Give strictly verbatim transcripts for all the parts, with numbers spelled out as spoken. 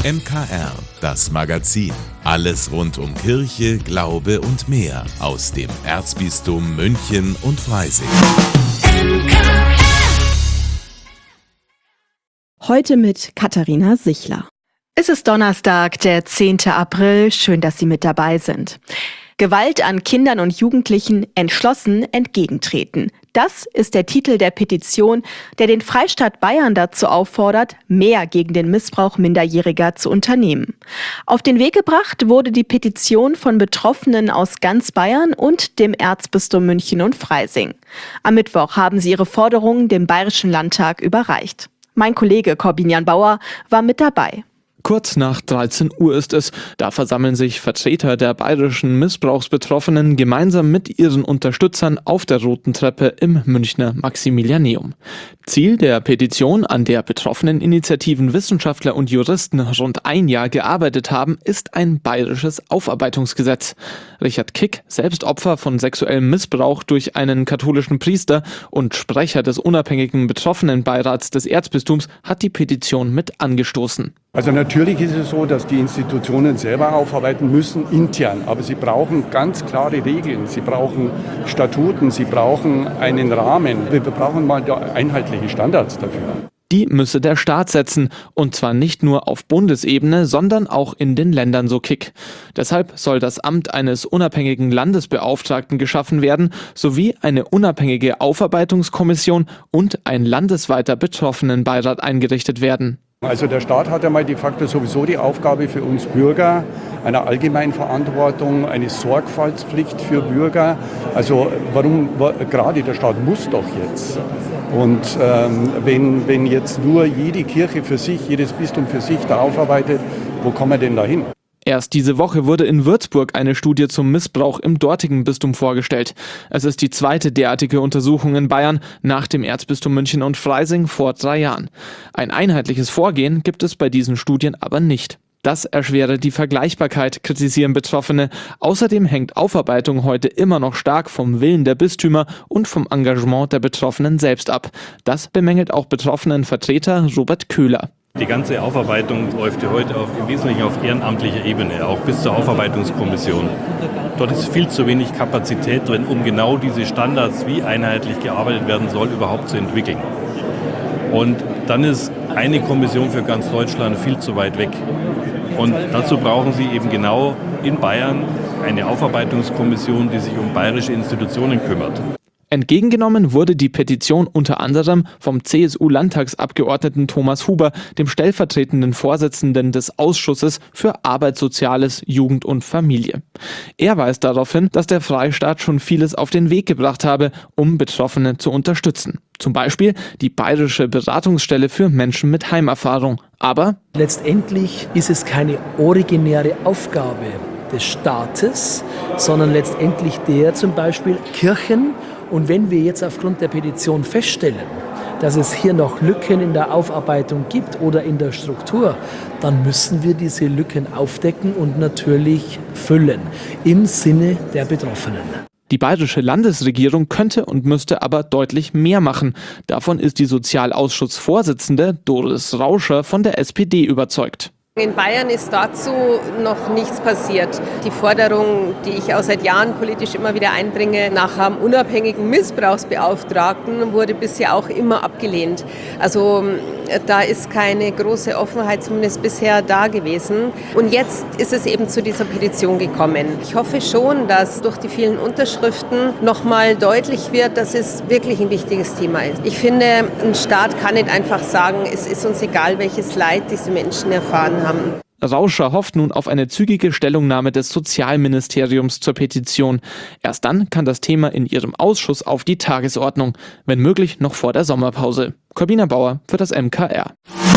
M K R, das Magazin. Alles rund um Kirche, Glaube und mehr aus dem Erzbistum München und Freising. Heute mit Katharina Sichler. Es ist Donnerstag, der zehnte April. Schön, dass Sie mit dabei sind. Gewalt an Kindern und Jugendlichen entschlossen entgegentreten. Das ist der Titel der Petition, der den Freistaat Bayern dazu auffordert, mehr gegen den Missbrauch Minderjähriger zu unternehmen. Auf den Weg gebracht wurde die Petition von Betroffenen aus ganz Bayern und dem Erzbistum München und Freising. Am Mittwoch haben sie ihre Forderungen dem Bayerischen Landtag überreicht. Mein Kollege Corbinian Bauer war mit dabei. Kurz nach dreizehn Uhr ist es. Da versammeln sich Vertreter der bayerischen Missbrauchsbetroffenen gemeinsam mit ihren Unterstützern auf der Roten Treppe im Münchner Maximilianeum. Ziel der Petition, an der betroffenen Initiativen, Wissenschaftler und Juristen rund ein Jahr gearbeitet haben, ist ein bayerisches Aufarbeitungsgesetz. Richard Kick, selbst Opfer von sexuellem Missbrauch durch einen katholischen Priester und Sprecher des unabhängigen Betroffenenbeirats des Erzbistums, hat die Petition mit angestoßen. Also natürlich ist es so, dass die Institutionen selber aufarbeiten müssen, intern. Aber sie brauchen ganz klare Regeln, sie brauchen Statuten, sie brauchen einen Rahmen. Wir brauchen mal einheitliche Standards dafür. Die müsse der Staat setzen, und zwar nicht nur auf Bundesebene, sondern auch in den Ländern, so Kick. Deshalb soll das Amt eines unabhängigen Landesbeauftragten geschaffen werden, sowie eine unabhängige Aufarbeitungskommission und ein landesweiter Betroffenenbeirat eingerichtet werden. Also der Staat hat einmal de facto sowieso die Aufgabe für uns Bürger, einer allgemeinen Verantwortung, eine Sorgfaltspflicht für Bürger. Also warum, gerade der Staat muss doch jetzt. Und ähm, wenn, wenn jetzt nur jede Kirche für sich, jedes Bistum für sich da aufarbeitet, wo kommen wir denn da hin? Erst diese Woche wurde in Würzburg eine Studie zum Missbrauch im dortigen Bistum vorgestellt. Es ist die zweite derartige Untersuchung in Bayern nach dem Erzbistum München und Freising vor drei Jahren. Ein einheitliches Vorgehen gibt es bei diesen Studien aber nicht. Das erschwere die Vergleichbarkeit, kritisieren Betroffene. Außerdem hängt Aufarbeitung heute immer noch stark vom Willen der Bistümer und vom Engagement der Betroffenen selbst ab. Das bemängelt auch Betroffenenvertreter Robert Köhler. Die ganze Aufarbeitung läuft ja heute auf, im Wesentlichen auf ehrenamtlicher Ebene, auch bis zur Aufarbeitungskommission. Dort ist viel zu wenig Kapazität drin, um genau diese Standards, wie einheitlich gearbeitet werden soll, überhaupt zu entwickeln. Und dann ist eine Kommission für ganz Deutschland viel zu weit weg. Und dazu brauchen Sie eben genau in Bayern eine Aufarbeitungskommission, die sich um bayerische Institutionen kümmert. Entgegengenommen wurde die Petition unter anderem vom C S U-Landtagsabgeordneten Thomas Huber, dem stellvertretenden Vorsitzenden des Ausschusses für Arbeit, Soziales, Jugend und Familie. Er weist darauf hin, dass der Freistaat schon vieles auf den Weg gebracht habe, um Betroffene zu unterstützen. Zum Beispiel die bayerische Beratungsstelle für Menschen mit Heimerfahrung. Aber letztendlich ist es keine originäre Aufgabe des Staates, sondern letztendlich der zum Beispiel Kirchen. Und wenn wir jetzt aufgrund der Petition feststellen, dass es hier noch Lücken in der Aufarbeitung gibt oder in der Struktur, dann müssen wir diese Lücken aufdecken und natürlich füllen im Sinne der Betroffenen. Die bayerische Landesregierung könnte und müsste aber deutlich mehr machen. Davon ist die Sozialausschussvorsitzende Doris Rauscher von der S P D überzeugt. In Bayern ist dazu noch nichts passiert. Die Forderung, die ich auch seit Jahren politisch immer wieder einbringe, nach einem unabhängigen Missbrauchsbeauftragten, wurde bisher auch immer abgelehnt. Also da ist keine große Offenheit, zumindest bisher, da gewesen. Und jetzt ist es eben zu dieser Petition gekommen. Ich hoffe schon, dass durch die vielen Unterschriften nochmal deutlich wird, dass es wirklich ein wichtiges Thema ist. Ich finde, ein Staat kann nicht einfach sagen, es ist uns egal, welches Leid diese Menschen erfahren haben. Rauscher hofft nun auf eine zügige Stellungnahme des Sozialministeriums zur Petition. Erst dann kann das Thema in ihrem Ausschuss auf die Tagesordnung, wenn möglich noch vor der Sommerpause. Corbinian Bauer für das M K R.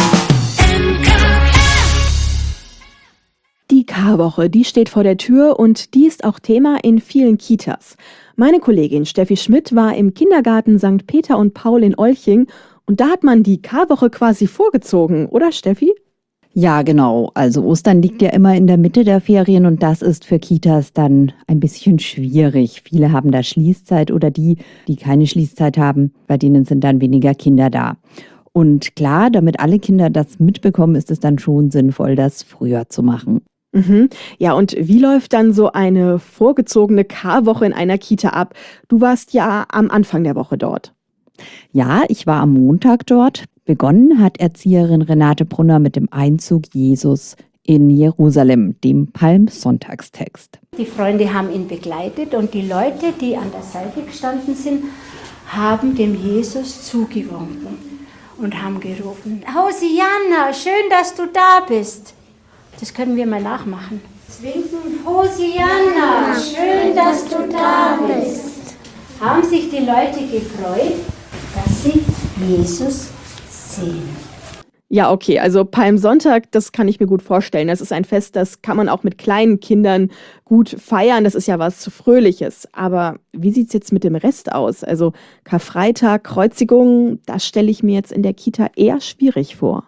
Die Karwoche, die steht vor der Tür und die ist auch Thema in vielen Kitas. Meine Kollegin Steffi Schmidt war im Kindergarten Sankt Peter und Paul in Olching und da hat man die Karwoche quasi vorgezogen, oder Steffi? Ja, genau. Also Ostern liegt ja immer in der Mitte der Ferien und das ist für Kitas dann ein bisschen schwierig. Viele haben da Schließzeit oder die, die keine Schließzeit haben, bei denen sind dann weniger Kinder da. Und klar, damit alle Kinder das mitbekommen, ist es dann schon sinnvoll, das früher zu machen. Mhm. Ja, und wie läuft dann so eine vorgezogene Karwoche in einer Kita ab? Du warst ja am Anfang der Woche dort. Ja, ich war am Montag dort. Begonnen hat Erzieherin Renate Brunner mit dem Einzug Jesus in Jerusalem, dem Palmsonntagstext. Die Freunde haben ihn begleitet und die Leute, die an der Seite gestanden sind, haben dem Jesus zugewunken und haben gerufen: Hosianna, schön, dass du da bist. Das können wir mal nachmachen. Winken: Hosianna, schön, dass du da bist. Haben sich die Leute gefreut, dass sie Jesus sehen. Ja, okay, also Palmsonntag, das kann ich mir gut vorstellen. Das ist ein Fest, das kann man auch mit kleinen Kindern gut feiern. Das ist ja was Fröhliches. Aber wie sieht es jetzt mit dem Rest aus? Also Karfreitag, Kreuzigung, das stelle ich mir jetzt in der Kita eher schwierig vor.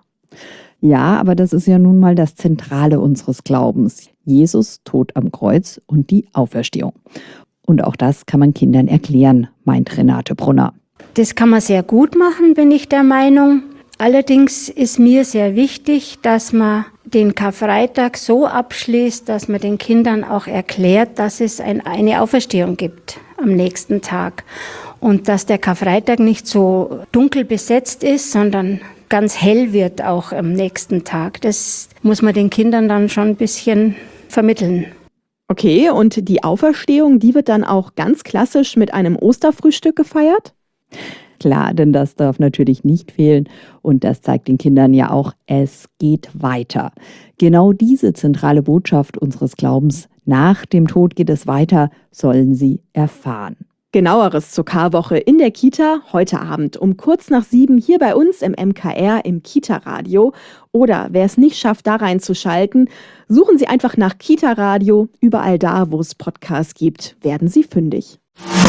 Ja, aber das ist ja nun mal das Zentrale unseres Glaubens. Jesus, Tod am Kreuz und die Auferstehung. Und auch das kann man Kindern erklären, meint Renate Brunner. Das kann man sehr gut machen, bin ich der Meinung. Allerdings ist mir sehr wichtig, dass man den Karfreitag so abschließt, dass man den Kindern auch erklärt, dass es ein, eine Auferstehung gibt am nächsten Tag. Und dass der Karfreitag nicht so dunkel besetzt ist, sondern ganz hell wird auch am nächsten Tag. Das muss man den Kindern dann schon ein bisschen vermitteln. Okay, und die Auferstehung, die wird dann auch ganz klassisch mit einem Osterfrühstück gefeiert? Klar, denn das darf natürlich nicht fehlen und das zeigt den Kindern ja auch, es geht weiter. Genau diese zentrale Botschaft unseres Glaubens, nach dem Tod geht es weiter, sollen sie erfahren. Genaueres zur Karwoche in der Kita heute Abend um kurz nach sieben hier bei uns im M K R im Kita-Radio. Oder wer es nicht schafft, da reinzuschalten, suchen Sie einfach nach Kita-Radio. Überall da, wo es Podcasts gibt, werden Sie fündig.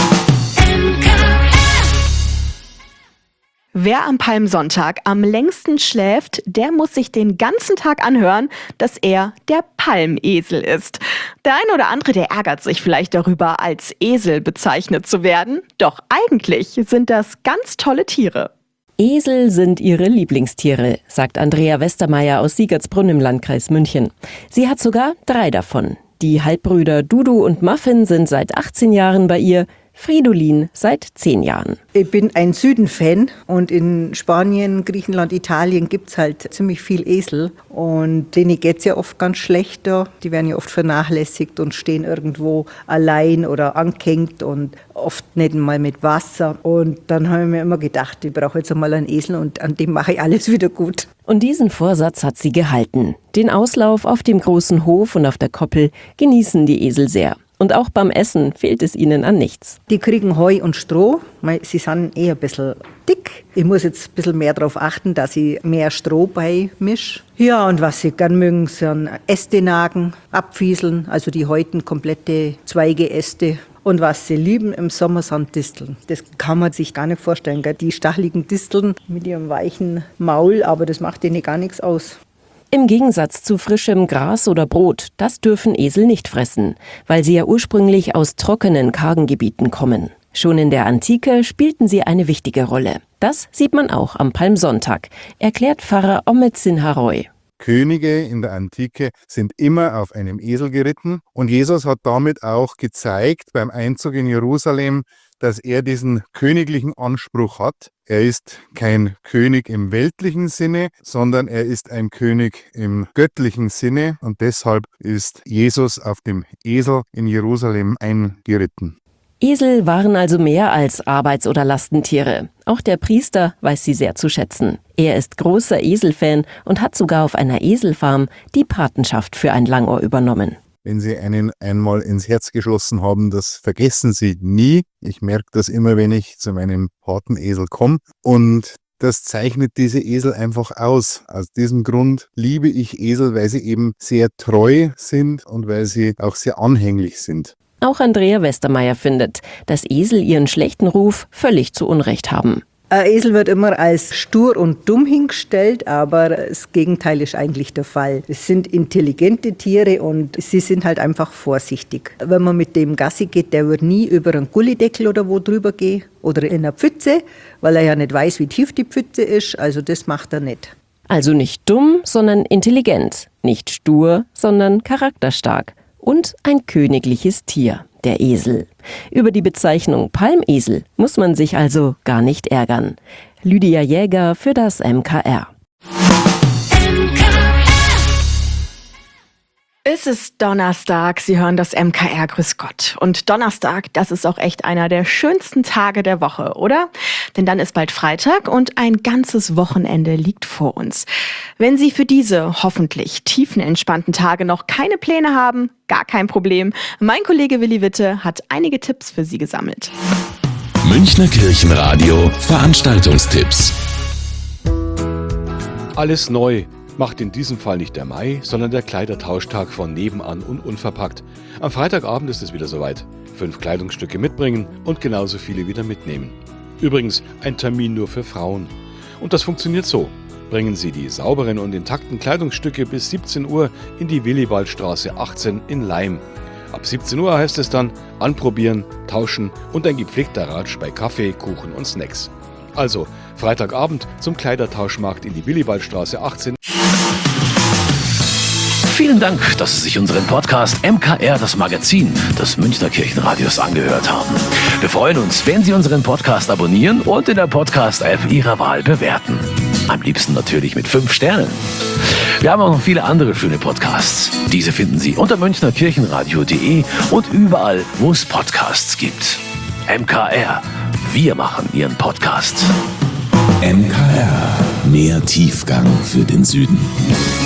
Wer am Palmsonntag am längsten schläft, der muss sich den ganzen Tag anhören, dass er der Palmesel ist. Der ein oder andere, der ärgert sich vielleicht darüber, als Esel bezeichnet zu werden. Doch eigentlich sind das ganz tolle Tiere. Esel sind ihre Lieblingstiere, sagt Andrea Westermeier aus Siegertsbrunn im Landkreis München. Sie hat sogar drei davon. Die Halbbrüder Dudu und Muffin sind seit achtzehn Jahren bei ihr, Fridolin seit zehn Jahren. Ich bin ein Süden-Fan und in Spanien, Griechenland, Italien gibt es halt ziemlich viel Esel und denen geht es ja oft ganz schlecht da. Die werden ja oft vernachlässigt und stehen irgendwo allein oder angehängt und oft nicht mal mit Wasser. Und dann habe ich mir immer gedacht, ich brauche jetzt einmal einen Esel und an dem mache ich alles wieder gut. Und diesen Vorsatz hat sie gehalten. Den Auslauf auf dem großen Hof und auf der Koppel genießen die Esel sehr. Und auch beim Essen fehlt es ihnen an nichts. Die kriegen Heu und Stroh. Sie sind eher ein bisschen dick. Ich muss jetzt ein bisschen mehr darauf achten, dass ich mehr Stroh beimische. Ja, und was sie gern mögen, sind Äste nagen, abfieseln, also die Häuten, komplette Zweige, Äste. Und was sie lieben im Sommer sind Disteln. Das kann man sich gar nicht vorstellen, gell? Die stacheligen Disteln mit ihrem weichen Maul, aber das macht ihnen gar nichts aus. Im Gegensatz zu frischem Gras oder Brot, das dürfen Esel nicht fressen, weil sie ja ursprünglich aus trockenen, kargen Gebieten kommen. Schon in der Antike spielten sie eine wichtige Rolle. Das sieht man auch am Palmsonntag, erklärt Pfarrer Omid Sinharoy. Könige in der Antike sind immer auf einem Esel geritten und Jesus hat damit auch gezeigt beim Einzug in Jerusalem, dass er diesen königlichen Anspruch hat. Er ist kein König im weltlichen Sinne, sondern er ist ein König im göttlichen Sinne und deshalb ist Jesus auf dem Esel in Jerusalem eingeritten. Esel waren also mehr als Arbeits- oder Lastentiere. Auch der Priester weiß sie sehr zu schätzen. Er ist großer Eselfan und hat sogar auf einer Eselfarm die Patenschaft für ein Langohr übernommen. Wenn Sie einen einmal ins Herz geschlossen haben, das vergessen Sie nie. Ich merke das immer, wenn ich zu meinem Patenesel komme. Und das zeichnet diese Esel einfach aus. Aus diesem Grund liebe ich Esel, weil sie eben sehr treu sind und weil sie auch sehr anhänglich sind. Auch Andrea Westermeier findet, dass Esel ihren schlechten Ruf völlig zu Unrecht haben. Ein Esel wird immer als stur und dumm hingestellt, aber das Gegenteil ist eigentlich der Fall. Es sind intelligente Tiere und sie sind halt einfach vorsichtig. Wenn man mit dem Gassi geht, der wird nie über einen Gullideckel oder wo drüber gehen oder in einer Pfütze, weil er ja nicht weiß, wie tief die Pfütze ist. Also das macht er nicht. Also nicht dumm, sondern intelligent. Nicht stur, sondern charakterstark. Und ein königliches Tier, der Esel. Über die Bezeichnung Palmesel muss man sich also gar nicht ärgern. Lydia Jäger für das M K R. Es ist Donnerstag, Sie hören das M K R, grüß Gott. Und Donnerstag, das ist auch echt einer der schönsten Tage der Woche, oder? Denn dann ist bald Freitag und ein ganzes Wochenende liegt vor uns. Wenn Sie für diese hoffentlich tiefenentspannten Tage noch keine Pläne haben, gar kein Problem. Mein Kollege Willi Witte hat einige Tipps für Sie gesammelt. Münchner Kirchenradio Veranstaltungstipps. Alles neu macht in diesem Fall nicht der Mai, sondern der Kleidertauschtag von Nebenan und Unverpackt. Am Freitagabend ist es wieder soweit. Fünf Kleidungsstücke mitbringen und genauso viele wieder mitnehmen. Übrigens ein Termin nur für Frauen. Und das funktioniert so. Bringen Sie die sauberen und intakten Kleidungsstücke bis siebzehn Uhr in die Willibaldstraße achtzehn in Laim. Ab siebzehn Uhr heißt es dann anprobieren, tauschen und ein gepflegter Ratsch bei Kaffee, Kuchen und Snacks. Also Freitagabend zum Kleidertauschmarkt in die Willibaldstraße achtzehn. Vielen Dank, dass Sie sich unseren Podcast M K R, das Magazin des Münchner Kirchenradios, angehört haben. Wir freuen uns, wenn Sie unseren Podcast abonnieren und in der Podcast-App Ihrer Wahl bewerten. Am liebsten natürlich mit fünf Sternen. Wir haben auch noch viele andere schöne Podcasts. Diese finden Sie unter münchner kirchenradio punkt de und überall, wo es Podcasts gibt. M K R, wir machen Ihren Podcast. M K R, mehr Tiefgang für den Süden.